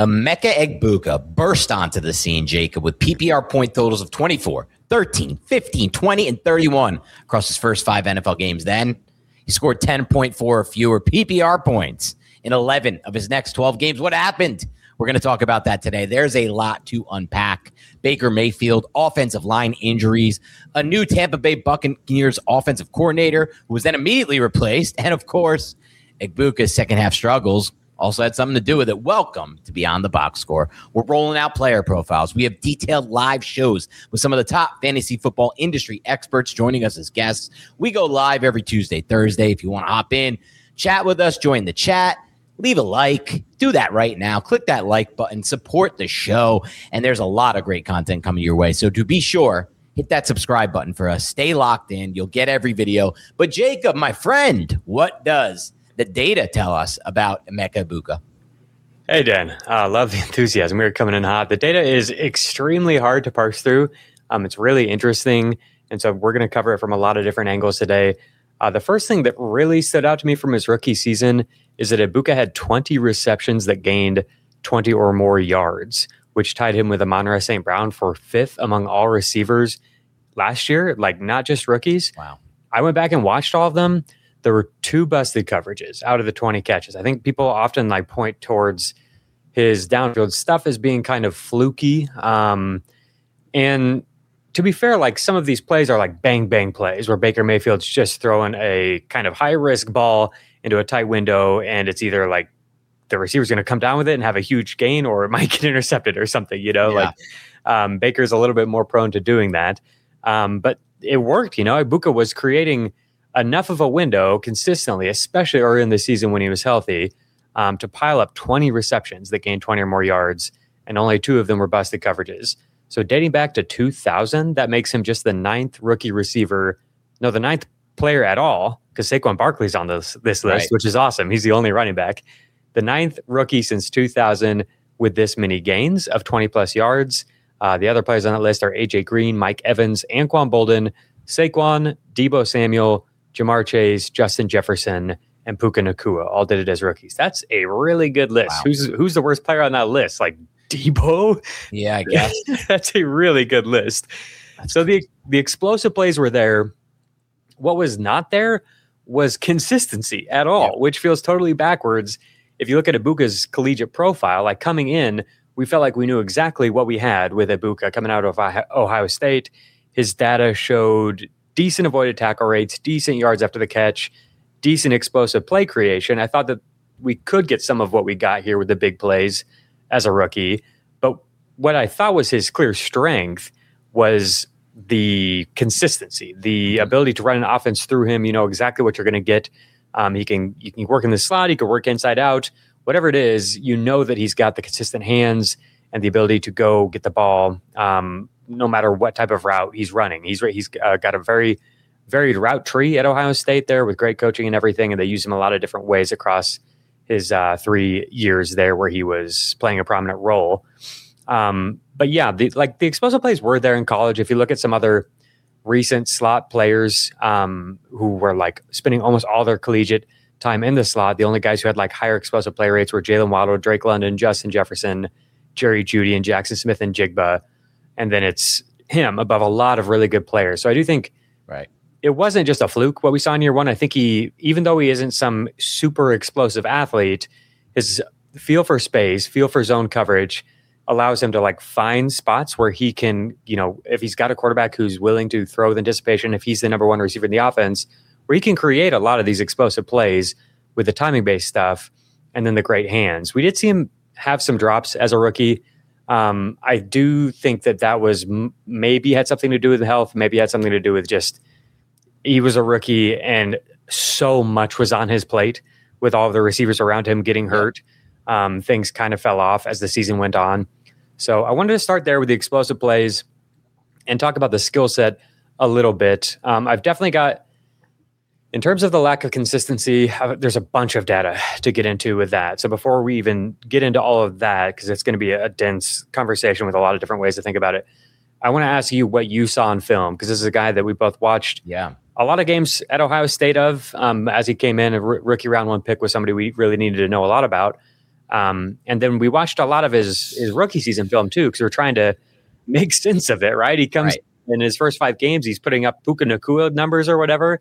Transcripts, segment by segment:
Emeka Egbuka burst onto the scene, Jacob, with PPR point totals of 24, 13, 15, 20, and 31 across his first 5 NFL games. Then he scored 10.4 or fewer PPR points in 11 of his next 12 games. What happened? We're going to talk about that today. There's a lot to unpack. Baker Mayfield, offensive line injuries, a new Tampa Bay Buccaneers offensive coordinator who was then immediately replaced, and of course, Egbuka's second half struggles also had something to do with it. Welcome to Beyond the Box Score. We're rolling out player profiles. We have detailed live shows with some of the top fantasy football industry experts joining us as guests. We go live every Tuesday, Thursday. If you want to hop in, chat with us, join the chat. Leave a like. Do that right now. Click that like button. Support the show. And there's a lot of great content coming your way. So to be sure, hit that subscribe button for us. Stay locked in. You'll get every video. But Jacob, my friend, what does the data tell us about Emeka Egbuka? Hey, Dan. Love the enthusiasm. We're coming in hot. The data is extremely hard to parse through. It's really interesting. And so we're going to cover it from a lot of different angles today. The first thing that really stood out to me from his rookie season is that Egbuka had 20 receptions that gained 20 or more yards, which tied him with Amon-Ra St. Brown for 5th among all receivers last year, like not just rookies. Wow. I went back and watched all of them. There were 2 busted coverages out of the 20 catches. I think people often point towards his downfield stuff as being kind of fluky. And to be fair, some of these plays are bang, bang plays where Baker Mayfield's just throwing a kind of high risk ball into a tight window, and it's either the receiver's going to come down with it and have a huge gain, or it might get intercepted or something, Yeah. Baker's a little bit more prone to doing that. But it worked, Egbuka was creating enough of a window consistently, especially early in the season when he was healthy, to pile up 20 receptions that gained 20 or more yards, and only 2 of them were busted coverages. So dating back to 2000, that makes him just the 9th rookie receiver, the 9th player at all, because Saquon Barkley's on this list, Right. which is awesome. He's the only running back. The 9th rookie since 2000 with this many gains of 20-plus yards. The other players on that list are A.J. Green, Mike Evans, Anquan Bolden, Saquon, Deebo Samuel, Jamar Chase, Justin Jefferson, and Puka Nacua all did it as rookies. That's a really good list. Wow. Who's the worst player on that list? Deebo? Yeah, I guess. That's a really good list. So the explosive plays were there. What was not there was consistency at all, which feels totally backwards. If you look at Egbuka's collegiate profile, coming in, we felt like we knew exactly what we had with Egbuka coming out of Ohio State. His data showed decent avoided tackle rates, decent yards after the catch, decent explosive play creation. I thought that we could get some of what we got here with the big plays as a rookie. But what I thought was his clear strength was the consistency, the ability to run an offense through him. You know exactly what you're going to get. You can work in the slot. He can work inside out. Whatever it is, you know that he's got the consistent hands and the ability to go get the ball no matter what type of route he's running. He's got a very varied route tree at Ohio State there with great coaching and everything, and they use him a lot of different ways across his 3 years there where he was playing a prominent role. But yeah, the explosive plays were there in college. If you look at some other recent slot players who were spending almost all their collegiate time in the slot, the only guys who had higher explosive play rates were Jalen Waddle, Drake London, Justin Jefferson, Jerry Jeudy, and Jackson Smith and Jigba. And then it's him above a lot of really good players. So I do think it wasn't just a fluke what we saw in year one. I think even though he isn't some super explosive athlete, his feel for space, feel for zone coverage allows him to find spots where he can, if he's got a quarterback who's willing to throw with anticipation, if he's the number one receiver in the offense, where he can create a lot of these explosive plays with the timing-based stuff and then the great hands. We did see him have some drops as a rookie. I do think that was maybe had something to do with health, maybe had something to do with just he was a rookie and so much was on his plate with all of the receivers around him getting hurt. Things kind of fell off as the season went on. So I wanted to start there with the explosive plays and talk about the skill set a little bit. I've definitely got, in terms of the lack of consistency, there's a bunch of data to get into with that. So before we even get into all of that, because it's going to be a dense conversation with a lot of different ways to think about it, I want to ask you what you saw on film, because this is a guy that we both watched a lot of games at Ohio State as he came in, a rookie round one pick was somebody we really needed to know a lot about. And then we watched a lot of his rookie season film too, because we're trying to make sense of it, right? He comes in his first 5 games, he's putting up Puka Nacua numbers or whatever.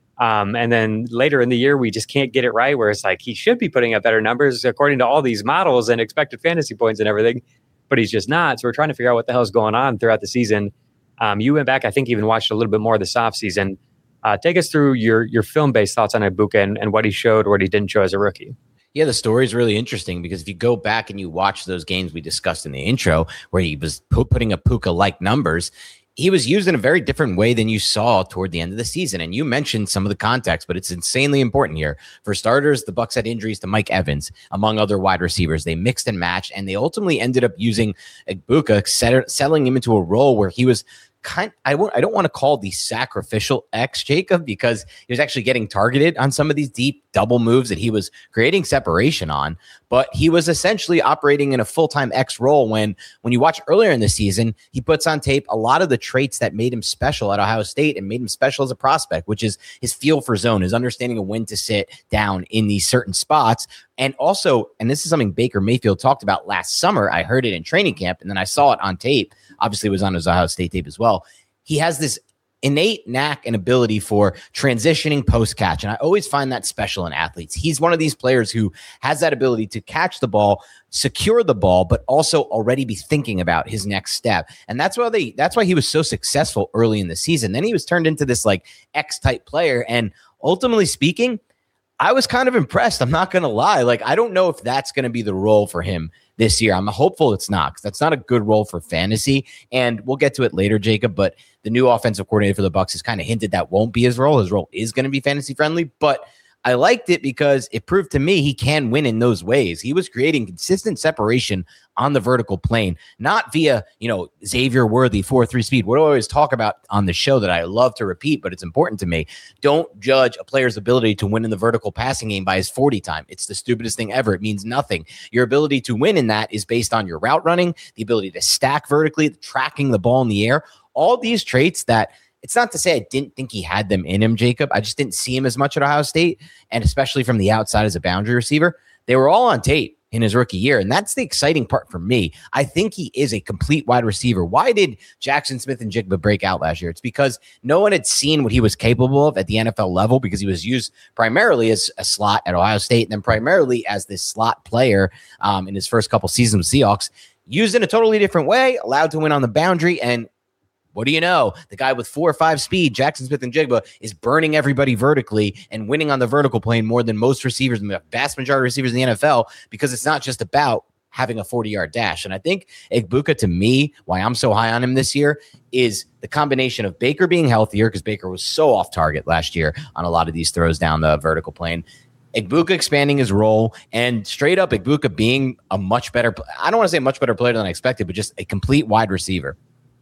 And then later in the year, we just can't get it right, where it's like he should be putting up better numbers according to all these models and expected fantasy points and everything, but he's just not. So we're trying to figure out what the hell's going on throughout the season. You went back, I think, even watched a little bit more of this offseason. Take us through your film-based thoughts on Egbuka and what he showed or what he didn't show as a rookie. Yeah, the story is really interesting because if you go back and you watch those games we discussed in the intro where he was putting up Puka-like numbers, he was used in a very different way than you saw toward the end of the season. And you mentioned some of the context, but it's insanely important here. For starters, the Bucs had injuries to Mike Evans, among other wide receivers. They mixed and matched, and they ultimately ended up using Egbuka, settling him into a role where he was I don't want to call the sacrificial X, Jacob, because he was actually getting targeted on some of these deep double moves that he was creating separation on, but he was essentially operating in a full-time X role when you watch earlier in the season, he puts on tape a lot of the traits that made him special at Ohio State and made him special as a prospect, which is his feel for zone, his understanding of when to sit down in these certain spots. And also, and this is something Baker Mayfield talked about last summer, I heard it in training camp, and then I saw it on tape. Obviously, it was on his Ohio State tape as well. He has this innate knack and ability for transitioning post-catch, and I always find that special in athletes. He's one of these players who has that ability to catch the ball, secure the ball, but also already be thinking about his next step. And that's why he was so successful early in the season. Then he was turned into this like X-type player, and ultimately speaking, I was kind of impressed. I'm not going to lie. Like, I don't know if that's going to be the role for him this year. I'm hopeful it's not, because that's not a good role for fantasy. And we'll get to it later, Jacob, but the new offensive coordinator for the Bucs has kind of hinted that won't be his role. His role is going to be fantasy friendly, but I liked it because it proved to me he can win in those ways. He was creating consistent separation on the vertical plane, not via, Xavier Worthy 4.3 speed. What do I always talk about on the show that I love to repeat, but it's important to me. Don't judge a player's ability to win in the vertical passing game by his 40 time. It's the stupidest thing ever. It means nothing. Your ability to win in that is based on your route running, the ability to stack vertically, tracking the ball in the air, all these traits that it's not to say I didn't think he had them in him, Jacob. I just didn't see him as much at Ohio State, and especially from the outside as a boundary receiver. They were all on tape in his rookie year, and that's the exciting part for me. I think he is a complete wide receiver. Why did Jackson Smith-Njigba break out last year? It's because no one had seen what he was capable of at the NFL level, because he was used primarily as a slot at Ohio State and then primarily as this slot player in his first couple seasons with Seahawks, used in a totally different way, allowed to win on the boundary, and what do you know? The guy with 4.5 speed, Jackson Smith-Njigba, is burning everybody vertically and winning on the vertical plane more than most receivers, the vast majority of receivers in the NFL, because it's not just about having a 40-yard dash. And I think Egbuka, to me, why I'm so high on him this year, is the combination of Baker being healthier, because Baker was so off target last year on a lot of these throws down the vertical plane. Egbuka expanding his role, and straight up Egbuka being a much better, I don't want to say much better player than I expected, but just a complete wide receiver.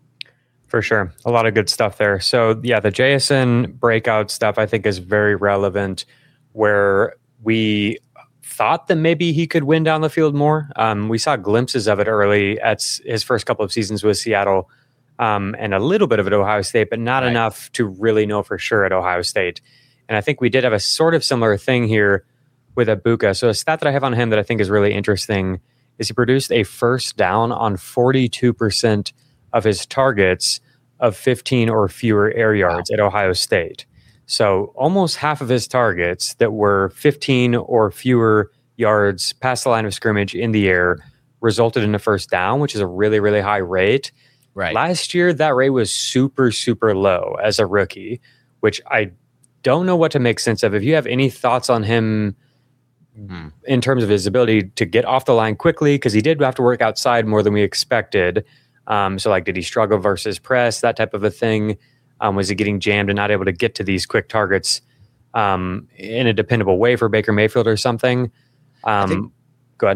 For sure. A lot of good stuff there. So yeah, the JSN breakout stuff I think is very relevant, where we thought that maybe he could win down the field more. We saw glimpses of it early at his first couple of seasons with Seattle, and a little bit of it at Ohio State, but not enough to really know for sure at Ohio State. And I think we did have a sort of similar thing here with Egbuka. So a stat that I have on him that I think is really interesting is he produced a first down on 42% of his targets of 15 or fewer air yards at Ohio State. So almost half of his targets that were 15 or fewer yards past the line of scrimmage in the air resulted in a first down, which is a really, really high rate. Right. Last year, that rate was super, super low as a rookie, which I don't know what to make sense of. If you have any thoughts on him in terms of his ability to get off the line quickly, because he did have to work outside more than we expected. So like, did he struggle versus press, that type of a thing? Was he getting jammed and not able to get to these quick targets in a dependable way for Baker Mayfield or something? Go ahead.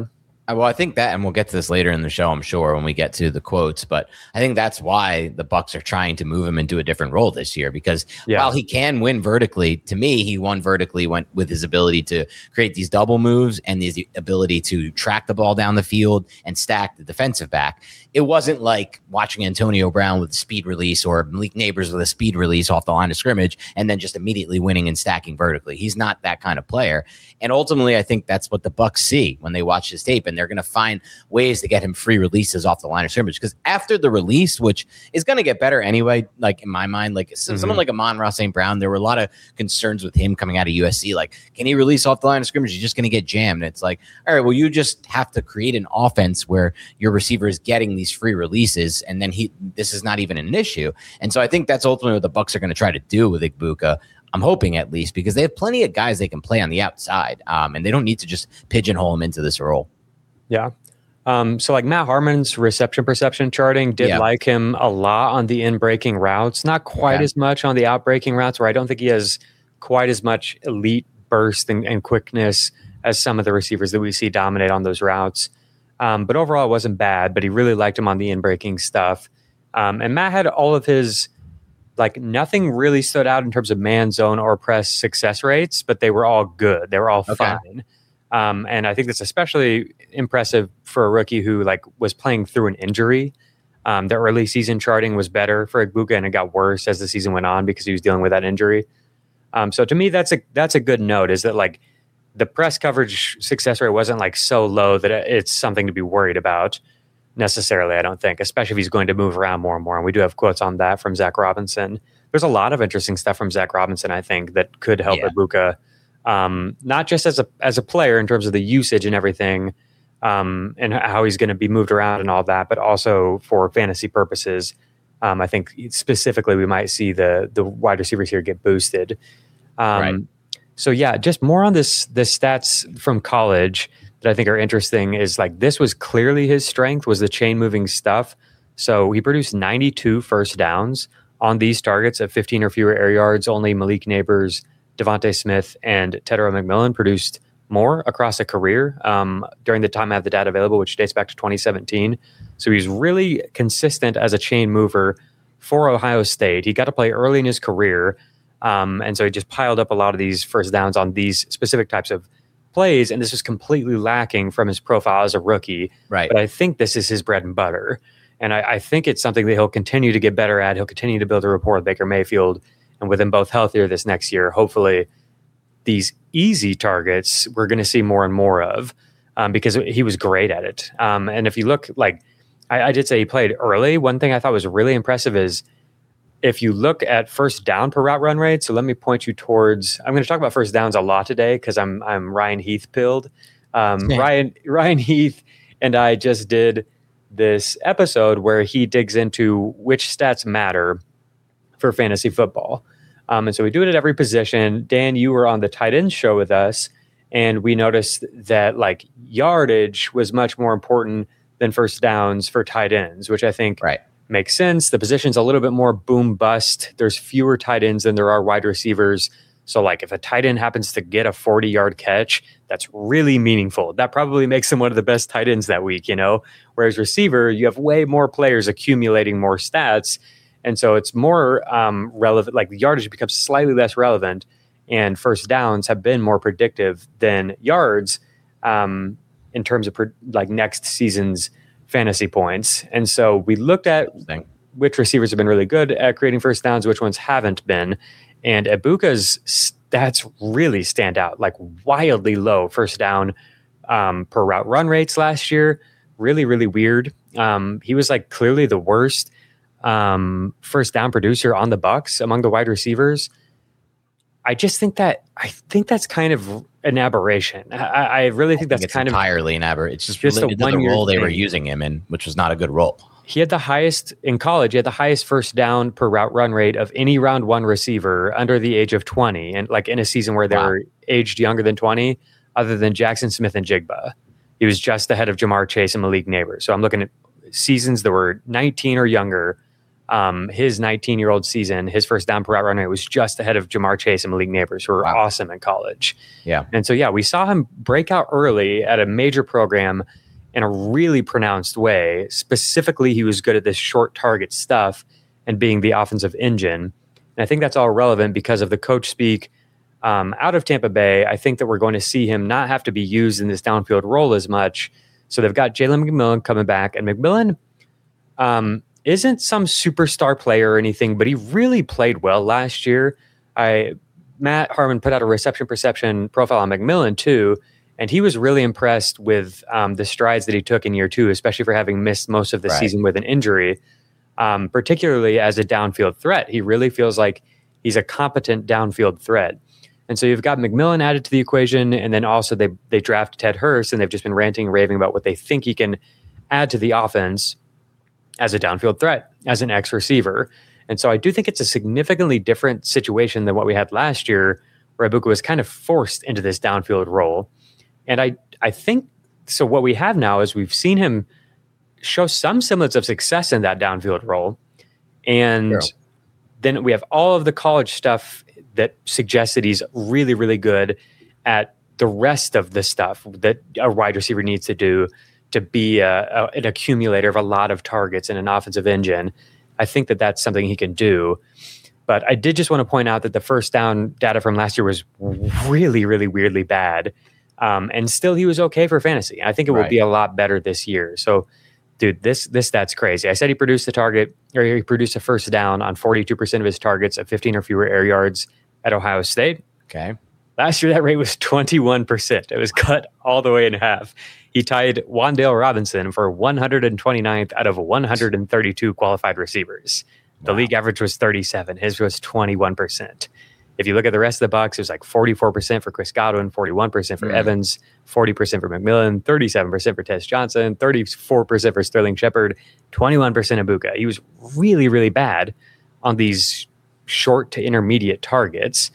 Well, I think that, and we'll get to this later in the show, I'm sure, when we get to the quotes. But I think that's why the Bucks are trying to move him into a different role this year. Because while he can win vertically, to me, he won vertically with his ability to create these double moves and the ability to track the ball down the field and stack the defensive back. It wasn't like watching Antonio Brown with a speed release or Malik Neighbors with a speed release off the line of scrimmage and then just immediately winning and stacking vertically. He's not that kind of player. And ultimately, I think that's what the Bucks see when they watch his tape, and they're going to find ways to get him free releases off the line of scrimmage. Because after the release, which is going to get better anyway, like in my mind, like someone like Amon-Ra St. Brown, there were a lot of concerns with him coming out of USC. Like, can he release off the line of scrimmage? He's just going to get jammed. And it's like, all right, well, you just have to create an offense where your receiver is getting these free releases, and then this is not even an issue. And so I think that's ultimately what the Bucks are going to try to do with Igbokwe. I'm hoping, at least, because they have plenty of guys they can play on the outside, and they don't need to just pigeonhole him into this role. Yeah. So like Matt Harmon's reception perception charting did like him a lot on the in-breaking routes, not quite as much on the out-breaking routes, where I don't think he has quite as much elite burst and quickness as some of the receivers that we see dominate on those routes. But overall, it wasn't bad, but he really liked him on the in-breaking stuff. And Matt had all of his, like, nothing really stood out in terms of man, zone, or press success rates, but they were all good. They were all fine. And I think that's especially impressive for a rookie who, like, was playing through an injury. The early season charting was better for Igbokwe, and it got worse as the season went on because he was dealing with that injury. So to me, that's a good note, is that, like, the press coverage success rate wasn't, like, so low that it's something to be worried about necessarily, I don't think, especially if he's going to move around more and more. And we do have quotes on that from Zach Robinson. There's a lot of interesting stuff from Zach Robinson, I think, that could help Igbokwe, not just as a player in terms of the usage and everything, and how he's going to be moved around and all that, but also for fantasy purposes. I think specifically we might see the wide receivers here get boosted. So yeah, just more on the stats from college that I think are interesting is, like, this was clearly his strength, was the chain moving stuff. So he produced 92 first downs on these targets of 15 or fewer air yards. Only Malik Neighbors, Devontae Smith, and Tetairoa McMillan produced more across a career during the time I have the data available, which dates back to 2017. So he's really consistent as a chain mover for Ohio State. He got to play early in his career, and so he just piled up a lot of these first downs on these specific types of plays, and this was completely lacking from his profile as a rookie. Right. But I think this is his bread and butter, and I think it's something that he'll continue to get better at. He'll continue to build a rapport with Baker Mayfield, and with them both healthier this next year, hopefully these easy targets we're going to see more and more of, because he was great at it. And if you look, like, I did say he played early. One thing I thought was really impressive is if you look at first down per route run rate. So let me point you towards, I'm going to talk about first downs a lot today because I'm Ryan Heath pilled. Ryan Heath and I just did this episode where he digs into which stats matter for fantasy football. And so we do it at every position. Dan, you were on the tight end show with us, and we noticed that, like, yardage was much more important than first downs for tight ends, which I think makes sense. The position's a little bit more boom bust. There's fewer tight ends than there are wide receivers. So, like, if a tight end happens to get a 40-yard catch, that's really meaningful. That probably makes him one of the best tight ends that week, you know? Whereas receiver, you have way more players accumulating more stats. And so it's more relevant, like, the yardage becomes slightly less relevant, and first downs have been more predictive than yards in terms of like next season's fantasy points. And so we looked at which receivers have been really good at creating first downs, which ones haven't been. And Igbokwe's stats really stand out, like wildly low first down per route run rates last year. Really, really weird. He was, like, clearly the worst first down producer on the Bucks among the wide receivers. I think that's kind of an aberration. I really think that's kind of entirely an aberration. It's just limited to the role they were using him in, which was not a good role. He had the highest in college. He had the highest first down per route run rate of any round one receiver under the age of 20, and, like, in a season where they were aged younger than 20, other than Jackson Smith and Jigba. He was just ahead of Jamar Chase and Malik Neighbors. So I'm looking at seasons that were 19 or younger. His 19-year-old season, his first down per route run rate was just ahead of Jamar Chase and Malik Neighbors, who were awesome in college. Yeah. And so, yeah, we saw him break out early at a major program in a really pronounced way. Specifically, he was good at this short target stuff and being the offensive engine. And I think that's all relevant because of the coach speak out of Tampa Bay. I think that we're going to see him not have to be used in this downfield role as much. So they've got Jalen McMillan coming back, and McMillan isn't some superstar player or anything, but he really played well last year. Matt Harmon put out a reception perception profile on McMillan too, and he was really impressed with the strides that he took in year 2, especially for having missed most of the season with an injury, particularly as a downfield threat. He really feels like he's a competent downfield threat. And so you've got McMillan added to the equation, and then also they draft Ted Hurst, and they've just been ranting and raving about what they think he can add to the offense as a downfield threat, as an X receiver. And so I do think it's a significantly different situation than what we had last year, where Egbuka was kind of forced into this downfield role. And I think, so what we have now is we've seen him show some semblance of success in that downfield role. And then we have all of the college stuff that suggests that he's really, really good at the rest of the stuff that a wide receiver needs to do to be an accumulator of a lot of targets in an offensive engine. I think that that's something he can do. But I did just want to point out that the first down data from last year was really, really weirdly bad. And still he was okay for fantasy. I think it will be a lot better this year. So, dude, this stat's crazy. I said he produced he produced a first down on 42% of his targets at 15 or fewer air yards at Ohio State. Okay. Last year, that rate was 21%. It was cut all the way in half. He tied Wan'Dale Robinson for 129th out of 132 qualified receivers. The league average was 37. His was 21%. If you look at the rest of the box, it was like 44% for Chris Godwin, 41% for Evans, 40% for McMillan, 37% for Tess Johnson, 34% for Sterling Shepard, 21% Egbuka. He was really, really bad on these short to intermediate targets.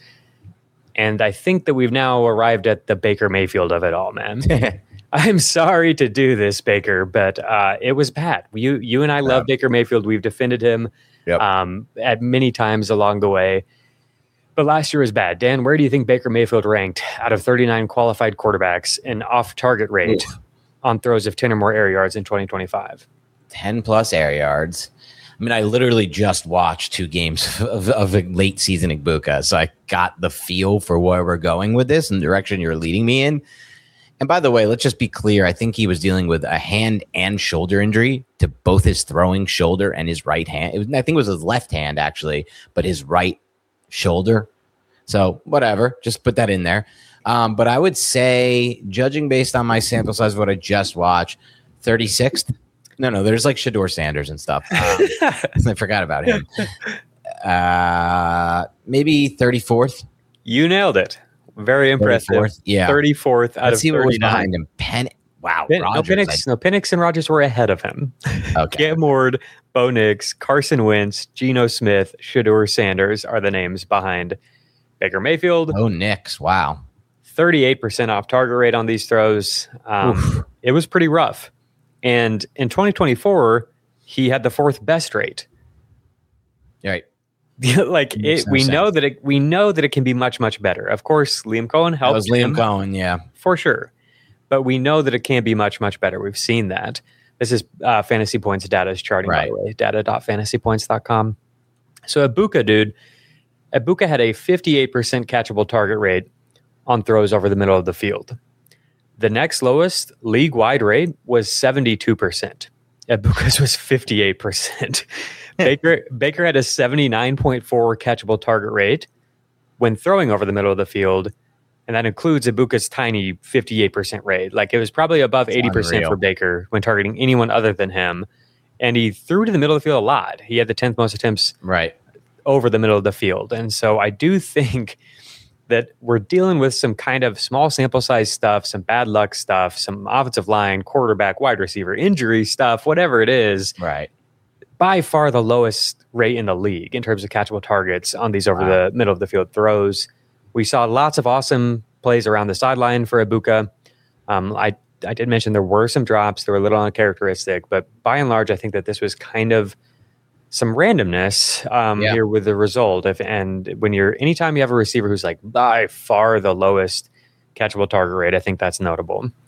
And I think that we've now arrived at the Baker Mayfield of it all, man. I'm sorry to do this, Baker, but it was bad. You and I love Baker Mayfield. We've defended him at many times along the way. But last year was bad. Dan, where do you think Baker Mayfield ranked out of 39 qualified quarterbacks in off-target rate on throws of 10 or more air yards in 2025? 10 plus air yards. I mean, I literally just watched 2 games of a late season Egbuka, so I got the feel for where we're going with this and the direction you're leading me in. And by the way, let's just be clear. I think he was dealing with a hand and shoulder injury to both his throwing shoulder and his right hand. I think it was his left hand, actually, but his right shoulder. So whatever, just put that in there. But I would say, judging based on my sample size of what I just watched, 36th. No, there's like Shedeur Sanders and stuff. I forgot about him. Maybe 34th. You nailed it. Very impressive. 34th, yeah. 34th out Let's of see 39. what was behind him. Wow. Penix and Rodgers were ahead of him. Okay. Cam Ward, Bo Nix, Carson Wentz, Geno Smith, Shedeur Sanders are the names behind Baker Mayfield. Oh, Nix. Wow. 38% off target rate on these throws. It was pretty rough. And in 2024, he had the 4th best rate. Right. We know that it can be much, much better. Of course, Liam Cohen helped. That was Liam Cohen, yeah. For sure. But we know that it can be much, much better. We've seen that. This is Fantasy Points data's charting, by the way. Data.fantasypoints.com. So Egbuka, dude. Egbuka had a 58% catchable target rate on throws over the middle of the field. The next lowest league-wide rate was 72%. Egbuka's was 58%. Baker had a 79.4 catchable target rate when throwing over the middle of the field, and that includes Egbuka's tiny 58% rate. Like, it was probably above 80% for Baker when targeting anyone other than him, and he threw to the middle of the field a lot. He had the 10th most attempts over the middle of the field, and so I do think that we're dealing with some kind of small sample size stuff, some bad luck stuff, some offensive line, quarterback, wide receiver, injury stuff, whatever it is. Right. By far the lowest rate in the league in terms of catchable targets on these over the middle of the field throws. We saw lots of awesome plays around the sideline for Egbuka. I did mention there were some drops. They were a little uncharacteristic, but by and large, I think that this was kind of some randomness here with the result. Anytime you have a receiver who's like by far the lowest catchable target rate, I think that's notable.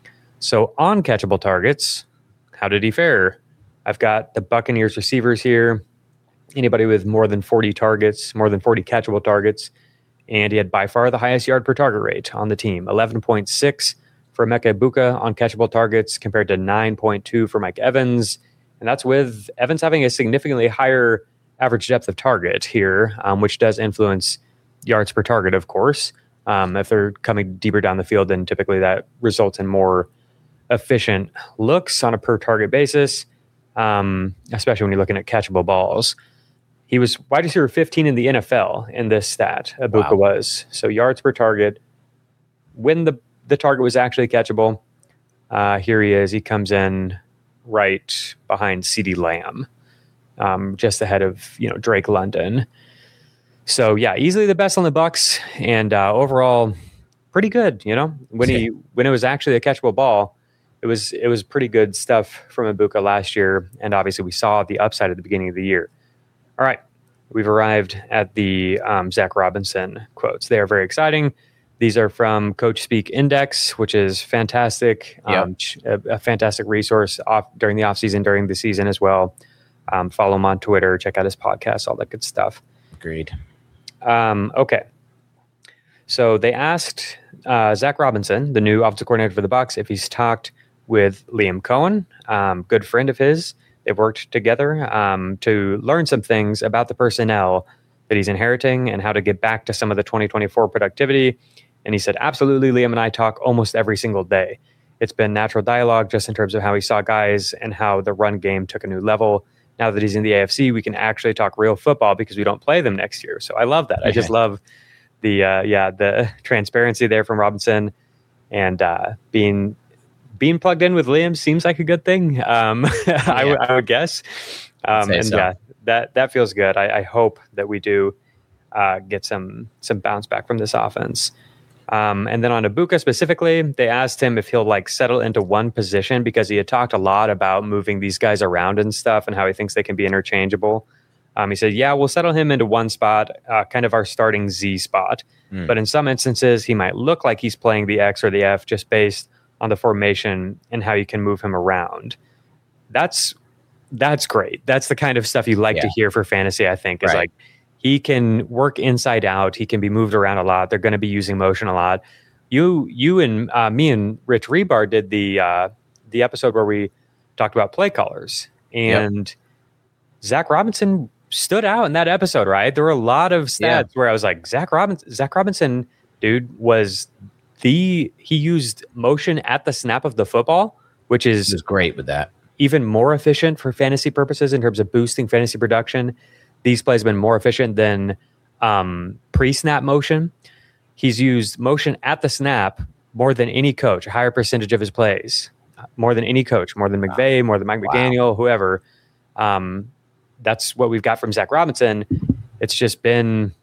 So on catchable targets, how did he fare? I've got the Buccaneers receivers here. Anybody with more than 40 targets, more than 40 catchable targets. And he had by far the highest yard per target rate on the team, 11.6 for Emeka Egbuka on catchable targets compared to 9.2 for Mike Evans. And that's with Evans having a significantly higher average depth of target here, which does influence yards per target, of course. If they're coming deeper down the field, then typically that results in more efficient looks on a per target basis, especially when you're looking at catchable balls. He was wide receiver 15 in the NFL in this stat, Egbuka was. So yards per target when the target was actually catchable. Here he is. He comes in right behind CeeDee Lamb, just ahead of Drake London. So yeah, easily the best on the Bucs, and overall pretty good. When it was actually a catchable ball, it was pretty good stuff from Egbuka last year, and obviously we saw the upside at the beginning of the year. All right, we've arrived at the Zach Robinson quotes. They are very exciting. These are from Coach Speak Index, which is fantastic, a fantastic resource during the offseason, during the season as well. Follow him on Twitter, check out his podcast, all that good stuff. Agreed. Okay. So they asked Zach Robinson, the new offensive coordinator for the Bucs, if he's talked with Liam Cohen, good friend of his. They've worked together to learn some things about the personnel that he's inheriting and how to get back to some of the 2024 productivity. And he said, absolutely, Liam and I talk almost every single day. It's been natural dialogue just in terms of how he saw guys and how the run game took a new level. Now that he's in the AFC, we can actually talk real football because we don't play them next year. So I love that. I just love the transparency there from Robinson, and being plugged in with Liam seems like a good thing. I would guess. That feels good. I hope that we do get some bounce back from this offense. And then on Egbuka specifically, they asked him if he'll settle into one position because he had talked a lot about moving these guys around and stuff and how he thinks they can be interchangeable. He said, yeah, we'll settle him into one spot, kind of our starting Z spot. But in some instances, he might look like he's playing the X or the F just based on the formation and how you can move him around. That's great. That's the kind of stuff you like to hear for fantasy, I think, is he can work inside out. He can be moved around a lot. They're going to be using motion a lot. You and me and Rich Rebar did the episode where we talked about play callers, and Zach Robinson stood out in that episode, right? There were a lot of stats where I was like, Zach Robinson, dude, he used motion at the snap of the football, which is great with that. Even more efficient for fantasy purposes in terms of boosting fantasy production. These plays have been more efficient than pre-snap motion. He's used motion at the snap more than any coach, a higher percentage of his plays, more than any coach, more than McVay, more than Mike McDaniel, whoever. That's what we've got from Zach Robinson. It's just been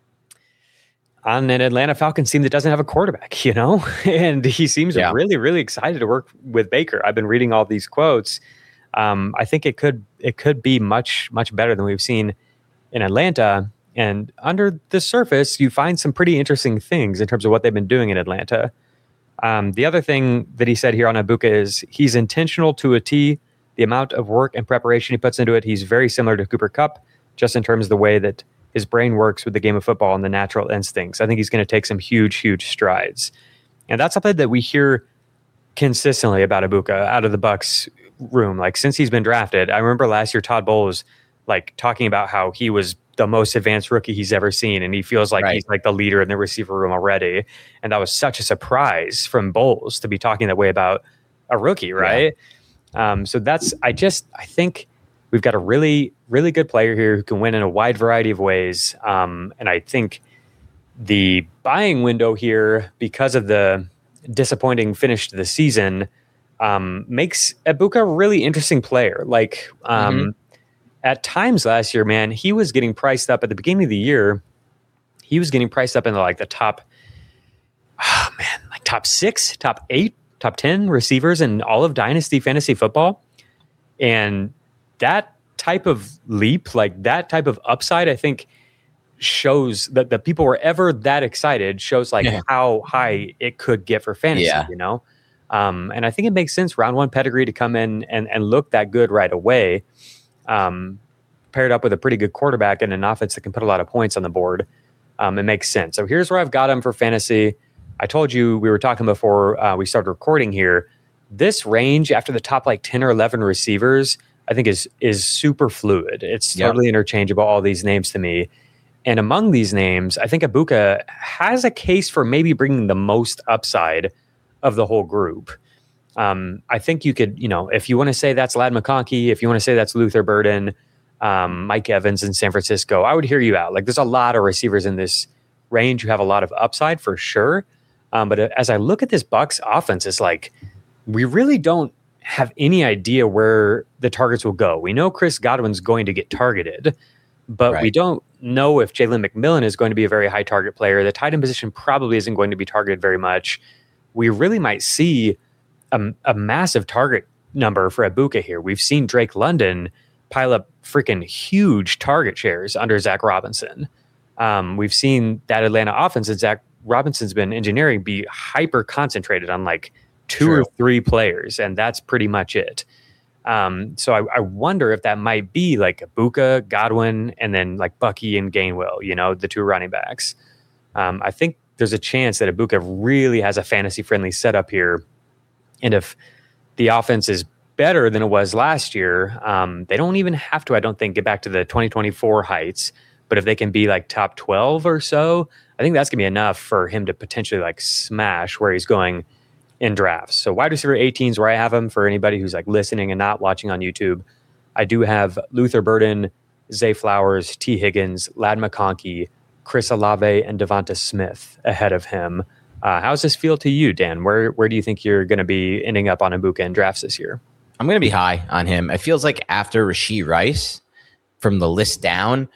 on an Atlanta Falcons team that doesn't have a quarterback, and he seems really, really excited to work with Baker. I've been reading all these quotes. I think it could be much, much better than we've seen in Atlanta. And under the surface, you find some pretty interesting things in terms of what they've been doing in Atlanta. The other thing that he said here on Egbuka is he's intentional to a T. The amount of work and preparation he puts into it, he's very similar to Cooper Kupp, just in terms of the way that his brain works with the game of football and the natural instincts. I think he's going to take some huge, huge strides. And that's something that we hear consistently about Egbuka out of the Bucs room. Since he's been drafted, I remember last year Todd Bowles talking about how he was the most advanced rookie he's ever seen, and he feels like he's the leader in the receiver room already. And that was such a surprise from Bowles to be talking that way about a rookie, right? So I think we've got a really, really good player here who can win in a wide variety of ways. And I think the buying window here, because of the disappointing finish to the season, makes Egbuka a really interesting player. At times last year, man, he was getting priced up at the beginning of the year. He was getting priced up into the top, top 6, top 8, top 10 receivers in all of Dynasty fantasy football. And that type of leap, that type of upside, I think shows that the people were ever that excited, shows how high it could get for fantasy, And I think it makes sense round one pedigree to come in and look that good right away. Paired up with a pretty good quarterback and an offense that can put a lot of points on the board. It makes sense. So here's where I've got him for fantasy. I told you, we were talking before we started recording here. This range after the top like 10 or 11 receivers, I think is super fluid. It's totally interchangeable, all these names to me. And among these names, I think Ibuka has a case for maybe bringing the most upside of the whole group. I think you could, if you want to say that's Ladd McConkey, if you want to say that's Luther Burden, Mike Evans in San Francisco, I would hear you out. Like, there's a lot of receivers in this range who have a lot of upside for sure. But as I look at this Bucs offense, it's like we really don't have any idea where the targets will go. We know Chris Godwin's going to get targeted, but we don't know if Jalen McMillan is going to be a very high target player. The tight end position probably isn't going to be targeted very much. We really might see a massive target number for Ibuka here. We've seen Drake London pile up freaking huge target shares under Zach Robinson. We've seen that Atlanta offense that Zach Robinson's been engineering be hyper concentrated on like two or three players, and that's pretty much it. So I wonder if that might be like Ibuka, Godwin, and then like Bucky and Gainwell, the two running backs. I think there's a chance that Ibuka really has a fantasy-friendly setup here. And if the offense is better than it was last year, they don't even have to, I don't think, get back to the 2024 heights. But if they can be like top 12 or so, I think that's going to be enough for him to potentially like smash where he's going in drafts. So wide receiver 18 is where I have him for anybody who's like listening and not watching on YouTube. I do have Luther Burden, Zay Flowers, T. Higgins, Ladd McConkey, Chris Olave, and Devonta Smith ahead of him. How's this feel to you, Dan? Where do you think you're going to be ending up on Ibuka in drafts this year? I'm going to be high on him. It feels like after Rashee Rice, from the list down,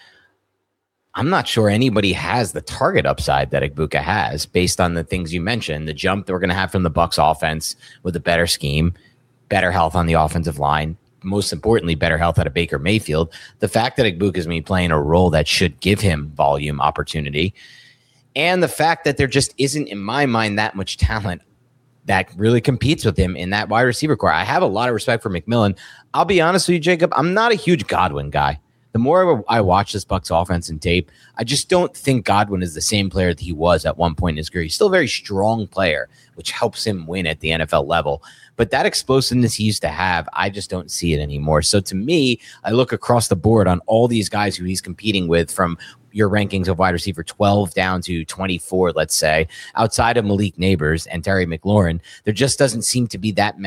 I'm not sure anybody has the target upside that Ibuka has based on the things you mentioned, the jump that we're going to have from the Bucs offense with a better scheme, better health on the offensive line, most importantly, better health out of Baker Mayfield. The fact that Ibuka is going to be playing a role that should give him volume opportunity, and the fact that there just isn't, in my mind, that much talent that really competes with him in that wide receiver core. I have a lot of respect for McMillan. I'll be honest with you, Jacob, I'm not a huge Godwin guy. The more I watch this Bucs offense and tape, I just don't think Godwin is the same player that he was at one point in his career. He's still a very strong player, which helps him win at the NFL level. But that explosiveness he used to have, I just don't see it anymore. So to me, I look across the board on all these guys who he's competing with, from your rankings of wide receiver 12 down to 24, let's say, outside of Malik Neighbors and Terry McLaurin, there just doesn't seem to be that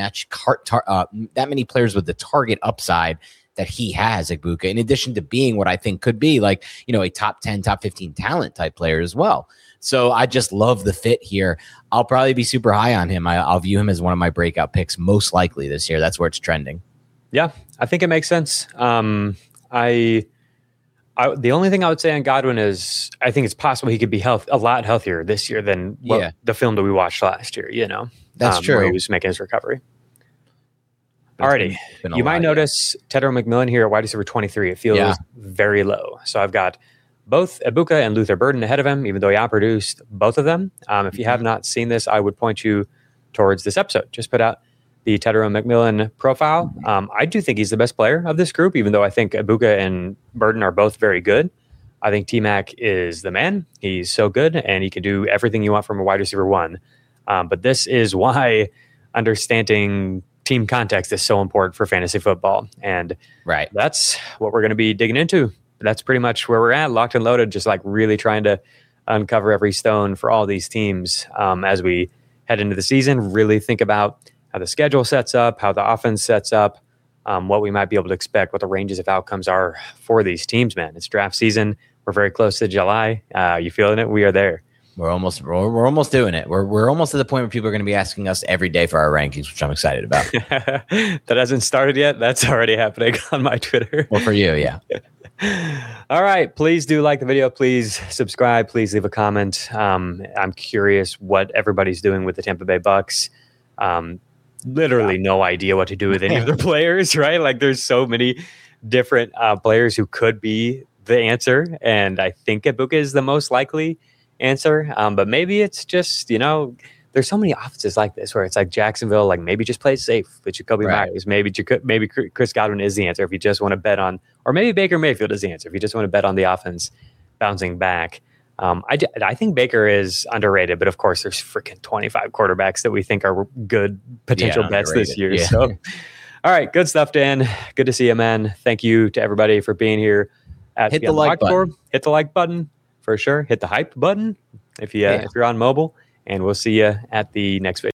many players with the target upside that he has, Ibuka, in addition to being what I think could be like, a top 10, top 15 talent type player as well. So I just love the fit here. I'll probably be super high on him. I'll view him as one of my breakout picks most likely this year. That's where it's trending. Yeah, I think it makes sense. The only thing I would say on Godwin is I think it's possible he could be a lot healthier this year than the film that we watched last year, That's true. Where he was making his recovery. Alrighty. You might notice Tedro McMillan here at wide receiver 23. It feels very low. So I've got both Ibuka and Luther Burden ahead of him, even though he outproduced both of them. If you have not seen this, I would point you towards this episode. Just put out the Tedro McMillan profile. I do think he's the best player of this group, even though I think Ibuka and Burden are both very good. I think T-Mac is the man. He's so good, and he can do everything you want from a wide receiver one. But this is why understanding team context is so important for fantasy football. And that's what we're going to be digging into. That's pretty much where we're at, locked and loaded, just like really trying to uncover every stone for all these teams as we head into the season, really think about how the schedule sets up, how the offense sets up, what we might be able to expect, what the ranges of outcomes are for these teams, man. It's draft season. We're very close to July. You feeling it? We are there. We're almost doing it. We're almost at the point where people are going to be asking us every day for our rankings, which I'm excited about. That hasn't started yet. That's already happening on my Twitter. Well, for you, yeah. All right. Please do like the video. Please subscribe. Please leave a comment. I'm curious what everybody's doing with the Tampa Bay Bucs. Literally no idea what to do with any of their players, right? Like there's so many different players who could be the answer. And I think Ibuka is the most likely answer. But maybe it's just, the there's so many offenses like this where it's like Jacksonville, like maybe just play safe, but Jacoby Myers, maybe Chris Godwin is the answer if you just want to bet on, or maybe Baker Mayfield is the answer if you just want to bet on the offense bouncing back. I think Baker is underrated, but of course there's freaking 25 quarterbacks that we think are good potential bets this year. Yeah. So, all right, good stuff, Dan. Good to see you, man. Thank you to everybody for being here. Hit the like button. Hit the like button for sure. Hit the hype button if you're on mobile. And we'll see you at the next video.